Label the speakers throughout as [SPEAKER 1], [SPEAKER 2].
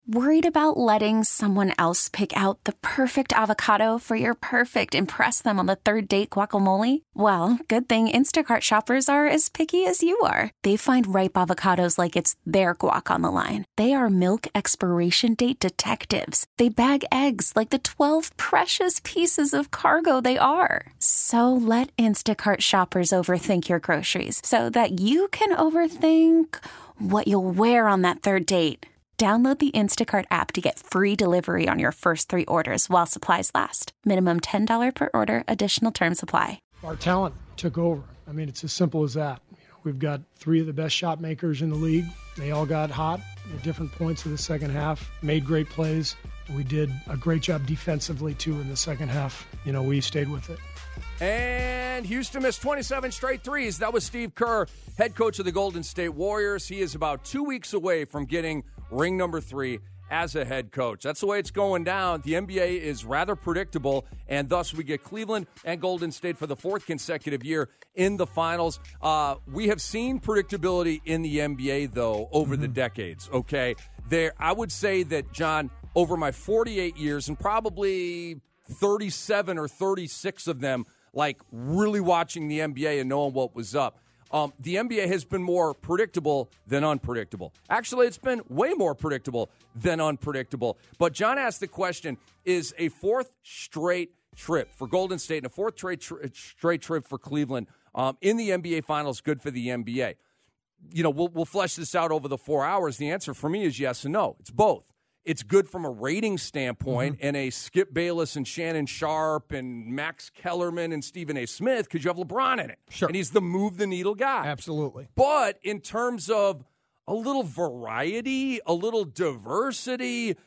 [SPEAKER 1] Worried about letting someone else pick out the perfect avocado for your perfect impress them on the third date guacamole? Well, good thing Instacart shoppers are as picky as you are. They find ripe avocados like it's their guac on the line. They are milk expiration date detectives. They bag eggs like the 12 precious pieces of cargo they are. So let Instacart shoppers overthink your groceries so that you can overthink what you'll wear on that third date. Download the Instacart app to get free delivery on your first 3 orders while supplies last. Minimum $10 per order. Additional terms apply.
[SPEAKER 2] Our talent took over. I mean, it's as simple as that. We've got 3 of the best shot makers in the league. They all got hot at different points of the second half, made great plays. We did a great job defensively, too, in the second half. We stayed with it.
[SPEAKER 3] And Houston missed 27 straight threes. That was Steve Kerr, head coach of the Golden State Warriors. He is about 2 weeks away from getting ring number 3 as a head coach. That's the way it's going down. The NBA is rather predictable, and thus we get Cleveland and Golden State for the 4th consecutive year in the finals. We have seen predictability in the NBA, though, over the decades, okay? I would say that, John, over my 48 years, and probably 37 or 36 of them, like really watching the NBA and knowing what was up, the NBA has been more predictable than unpredictable. Actually, it's been way more predictable than unpredictable. But John asked the question, is a 4th straight trip for Golden State and a 4th straight trip for Cleveland in the NBA Finals good for the NBA? We'll flesh this out over the 4 hours. The answer for me is yes and no. It's both. It's good from a rating standpoint and a Skip Bayless and Shannon Sharp and Max Kellerman and Stephen A. Smith because you have LeBron in it.
[SPEAKER 4] Sure.
[SPEAKER 3] And he's the move-the-needle guy.
[SPEAKER 4] Absolutely.
[SPEAKER 3] But in terms of a little variety, a little diversity,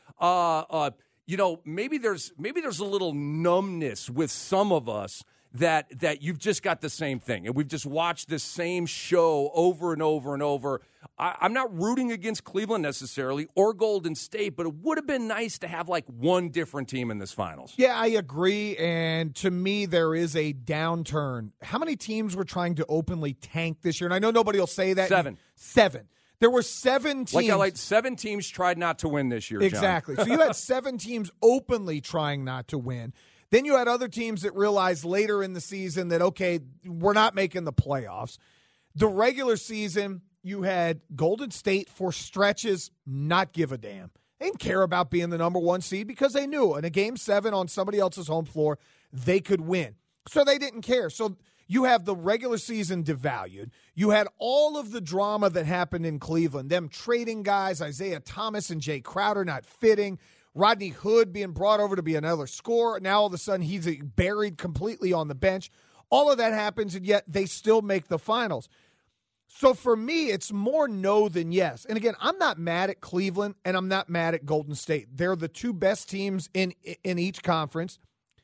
[SPEAKER 3] maybe there's a little numbness with some of us that you've just got the same thing. And we've just watched this same show over and over and over. I'm not rooting against Cleveland necessarily or Golden State, but it would have been nice to have like one different team in this finals.
[SPEAKER 4] Yeah, I agree. And to me, there is a downturn. How many teams were trying to openly tank this year? And I know nobody will say that.
[SPEAKER 3] 7.
[SPEAKER 4] There were 7 teams.
[SPEAKER 3] 7 teams tried not to win this year, John.
[SPEAKER 4] Exactly. So you had 7 teams openly trying not to win. Then you had other teams that realized later in the season that, okay, we're not making the playoffs. The regular season, you had Golden State for stretches not give a damn. They didn't care about being the number 1 seed because they knew in a Game 7 on somebody else's home floor, they could win. So they didn't care. So you have the regular season devalued. You had all of the drama that happened in Cleveland, them trading guys, Isaiah Thomas and Jay Crowder not fitting, Rodney Hood being brought over to be another scorer. Now all of a sudden he's buried completely on the bench. All of that happens, and yet they still make the finals. So for me, it's more no than yes. And again, I'm not mad at Cleveland, and I'm not mad at Golden State. They're the 2 best teams in each conference.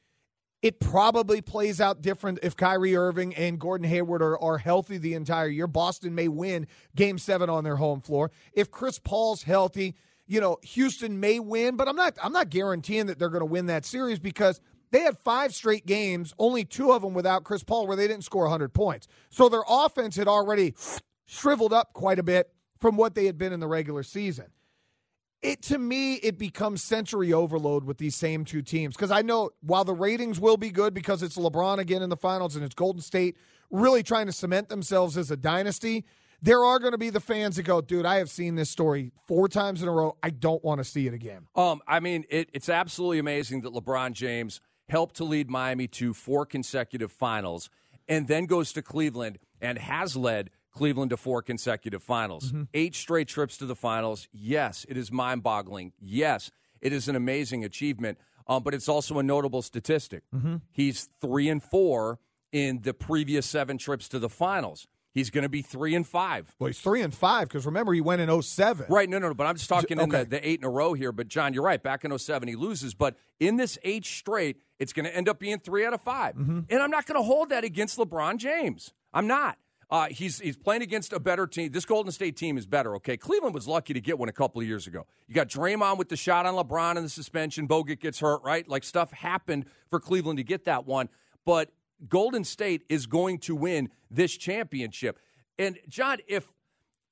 [SPEAKER 4] It probably plays out different if Kyrie Irving and Gordon Hayward are healthy the entire year. Boston may win Game 7 on their home floor. If Chris Paul's healthy, Houston may win, but I'm not guaranteeing that they're going to win that series because they had 5 straight games, only 2 of them without Chris Paul, where they didn't score 100 points. So their offense had already shriveled up quite a bit from what they had been in the regular season. To me, it becomes century overload with these same 2 teams because I know while the ratings will be good because it's LeBron again in the finals and it's Golden State really trying to cement themselves as a dynasty, there are going to be the fans that go, dude, I have seen this story 4 times in a row. I don't want to see it again.
[SPEAKER 3] It's absolutely amazing that LeBron James helped to lead Miami to 4 consecutive finals and then goes to Cleveland and has led Cleveland to 4 consecutive finals. 8 straight trips to the finals. Yes, it is mind-boggling. Yes, it is an amazing achievement, but it's also a notable statistic. He's 3-4 in the previous 7 trips to the finals. He's going to be 3-5.
[SPEAKER 4] Well, he's 3-5 because remember he went in 2007.
[SPEAKER 3] Right, no, but I'm just talking in the 8 in a row here. But John, you're right. Back in 2007, he loses. But in this 8 straight, it's going to end up being 3 out of 5. And I'm not going to hold that against LeBron James. I'm not. He's playing against a better team. This Golden State team is better. Okay, Cleveland was lucky to get one a couple of years ago. You got Draymond with the shot on LeBron and the suspension. Bogut gets hurt. Right, like stuff happened for Cleveland to get that one. But Golden State is going to win this championship. And, John, if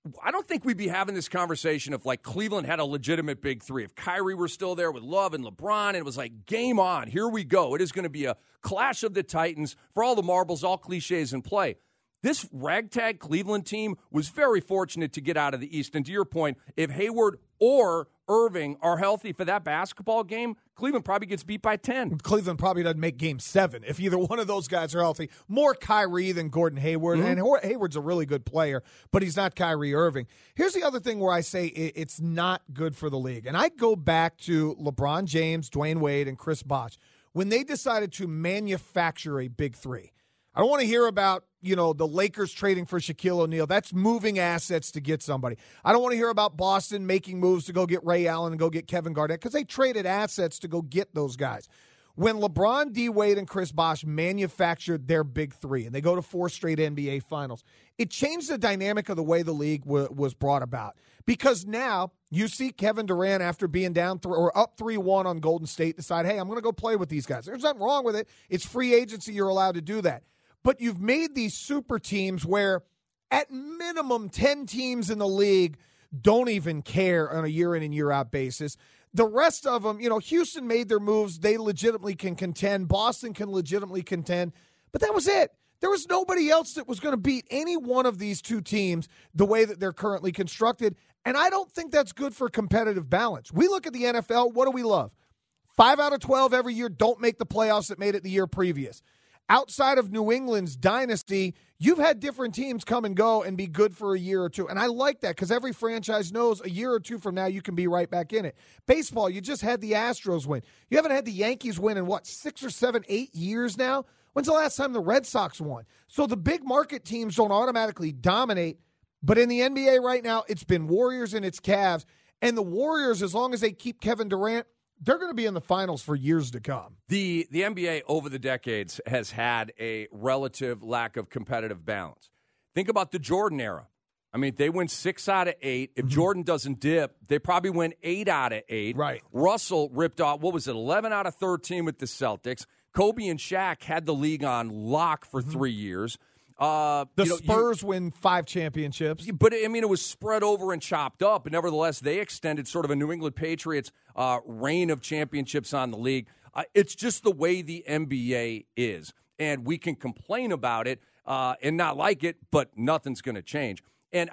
[SPEAKER 3] I don't think we'd be having this conversation if, like, Cleveland had a legitimate big three. If Kyrie were still there with Love and LeBron, and it was like, game on, here we go. It is going to be a clash of the Titans for all the marbles, all cliches in play. This ragtag Cleveland team was very fortunate to get out of the East. And to your point, if Hayward or Irving are healthy for that basketball game, Cleveland probably gets beat by 10.
[SPEAKER 4] Cleveland probably doesn't make game 7 if either one of those guys are healthy. More Kyrie than Gordon Hayward. And Hayward's a really good player, but he's not Kyrie Irving. Here's the other thing where I say it's not good for the league. And I go back to LeBron James, Dwayne Wade, and Chris Bosh when they decided to manufacture a big three. I don't want to hear about, the Lakers trading for Shaquille O'Neal. That's moving assets to get somebody. I don't want to hear about Boston making moves to go get Ray Allen and go get Kevin Garnett because they traded assets to go get those guys. When LeBron, D. Wade, and Chris Bosh manufactured their big three and they go to 4 straight NBA finals, it changed the dynamic of the way the league was brought about. Because now you see Kevin Durant, after being down or up 3-1 on Golden State, decide, hey, I'm going to go play with these guys. There's nothing wrong with it. It's free agency. You're allowed to do that. But you've made these super teams where at minimum 10 teams in the league don't even care on a year in and year out basis. The rest of them, Houston made their moves. They legitimately can contend. Boston can legitimately contend. But that was it. There was nobody else that was going to beat any one of these two teams the way that they're currently constructed. And I don't think that's good for competitive balance. We look at the NFL. What do we love? 5 out of 12 every year don't make the playoffs that made it the year previous. Outside of New England's dynasty, you've had different teams come and go and be good for a year or two. And I like that because every franchise knows a year or two from now you can be right back in it. Baseball, you just had the Astros win. You haven't had the Yankees win in, 6 or 7, 8 years now? When's the last time the Red Sox won? So the big market teams don't automatically dominate. But in the NBA right now, it's been Warriors and it's Cavs. And the Warriors, as long as they keep Kevin Durant, they're going to be in the finals for years to come.
[SPEAKER 3] The NBA over the decades has had a relative lack of competitive balance. Think about the Jordan era. I mean, they win 6 out of 8. If Jordan doesn't dip, they probably win 8 out of 8.
[SPEAKER 4] Right.
[SPEAKER 3] Russell ripped off, 11 out of 13 with the Celtics. Kobe and Shaq had the league on lock for 3 years.
[SPEAKER 4] Spurs win 5 championships.
[SPEAKER 3] But, I mean, it was spread over and chopped up. But nevertheless, they extended sort of a New England Patriots reign of championships on the league. It's just the way the NBA is. And we can complain about it and not like it, but nothing's going to change. And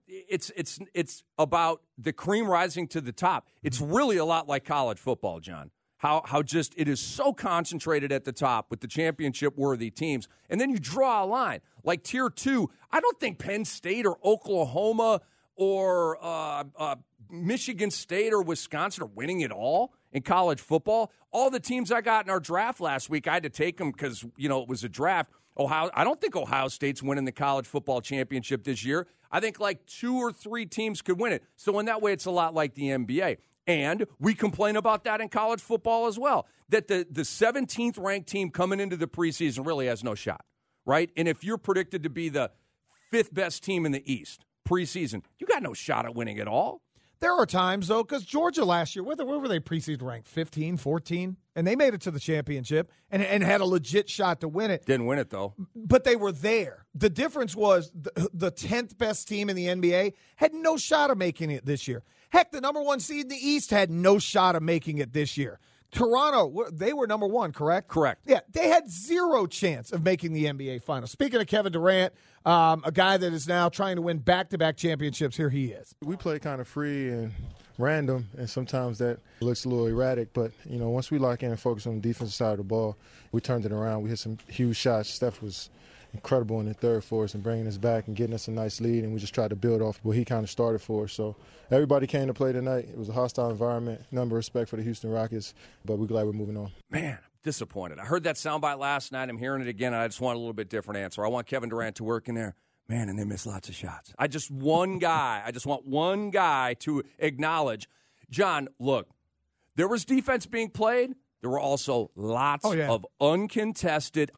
[SPEAKER 3] it's about the cream rising to the top. It's really a lot like college football, John. How just it is so concentrated at the top with the championship-worthy teams. And then you draw a line. Like Tier 2, I don't think Penn State or Oklahoma or Michigan State or Wisconsin are winning it all in college football. All the teams I got in our draft last week, I had to take them because, it was a draft. I don't think Ohio State's winning the college football championship this year. I think like 2 or 3 teams could win it. So in that way, it's a lot like the NBA. And we complain about that in college football as well, that the 17th ranked team coming into the preseason really has no shot, right? And if you're predicted to be the 5th best team in the East preseason, you got no shot at winning it all.
[SPEAKER 4] There are times, though, because Georgia last year, where were they preseason ranked? 15, 14? And they made it to the championship and had a legit shot to win it.
[SPEAKER 3] Didn't win it, though.
[SPEAKER 4] But they were there. The difference was the 10th best team in the NBA had no shot of making it this year. Heck, the number 1 seed in the East had no shot of making it this year. Toronto, they were number 1, correct?
[SPEAKER 3] Correct.
[SPEAKER 4] Yeah, they had 0 chance of making the NBA Finals. Speaking of Kevin Durant, a guy that is now trying to win back-to-back championships, here he is.
[SPEAKER 5] We play kind of free and random, and sometimes that looks a little erratic. But, once we lock in and focus on the defensive side of the ball, we turned it around. We hit some huge shots. Steph was incredible in the third for us and bringing us back and getting us a nice lead, and we just tried to build off what he kind of started for us. So everybody came to play tonight. It was a hostile environment, number of respect for the Houston Rockets, but we're glad we're moving on.
[SPEAKER 3] Man, disappointed. I heard that soundbite last night. I'm hearing it again, and I just want a little bit different answer. I want Kevin Durant to work in there. Man, and they miss lots of shots. I just want one guy to acknowledge, John, look, there was defense being played. There were also lots of uncontested.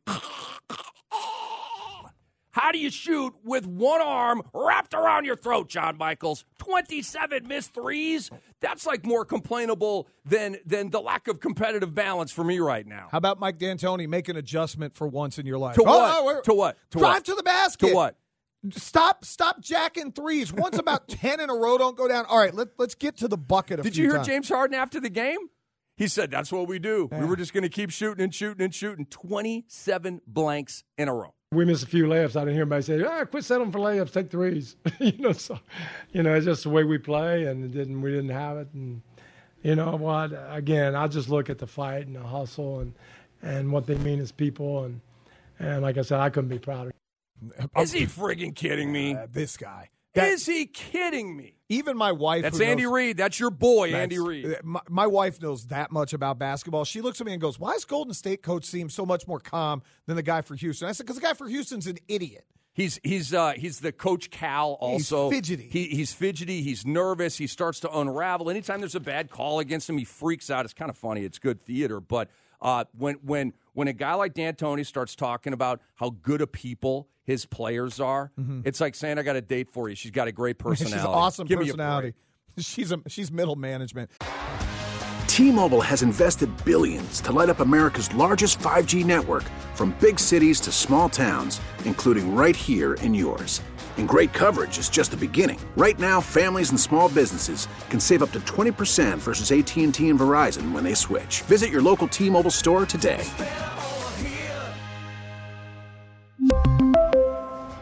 [SPEAKER 3] How do you shoot with one arm wrapped around your throat, John Michaels? 27 missed threes? That's like more complainable than the lack of competitive balance for me right now.
[SPEAKER 4] How about Mike D'Antoni make an adjustment for once in your life?
[SPEAKER 3] To what? To what?
[SPEAKER 4] Drive to the basket.
[SPEAKER 3] To what?
[SPEAKER 4] Stop jacking threes. Once about 10 in a row don't go down. All right, let's get to the bucket.
[SPEAKER 3] Did you hear James Harden after the game? He said, that's what we do. Yeah. We were just going to keep shooting and shooting and shooting. 27 blanks in a row.
[SPEAKER 2] We missed a few layups. I didn't hear anybody say, quit settling for layups, take threes. It's just the way we play, and we didn't have it. And you know what? Again, I just look at the fight and the hustle and what they mean as people. And like I said, I couldn't be prouder.
[SPEAKER 3] Is he friggin' kidding me?
[SPEAKER 4] This guy.
[SPEAKER 3] Is he kidding me?
[SPEAKER 4] Even my wife.
[SPEAKER 3] That's Andy Reid. That's your boy, Andy Reid.
[SPEAKER 4] My wife knows that much about basketball. She looks at me and goes, why does Golden State coach seem so much more calm than the guy for Houston? I said, because the guy for Houston's an idiot.
[SPEAKER 3] He's the Coach Cal also.
[SPEAKER 4] He's fidgety.
[SPEAKER 3] He's fidgety. He's nervous. He starts to unravel. Anytime there's a bad call against him, he freaks out. It's kind of funny. It's good theater. But when a guy like D'Antoni starts talking about how good a people his players are, it's like saying, I got a date for you. She's got a great personality.
[SPEAKER 4] She's an awesome personality. She's middle management.
[SPEAKER 6] T-Mobile has invested billions to light up America's largest 5G network, from big cities to small towns, including right here in yours. And great coverage is just the beginning. Right now, families and small businesses can save up to 20% versus AT&T and Verizon when they switch. Visit your local T-Mobile store today.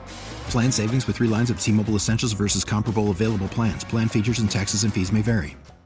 [SPEAKER 7] Plan savings with 3 lines of T-Mobile Essentials versus comparable available plans. Plan features and taxes and fees may vary.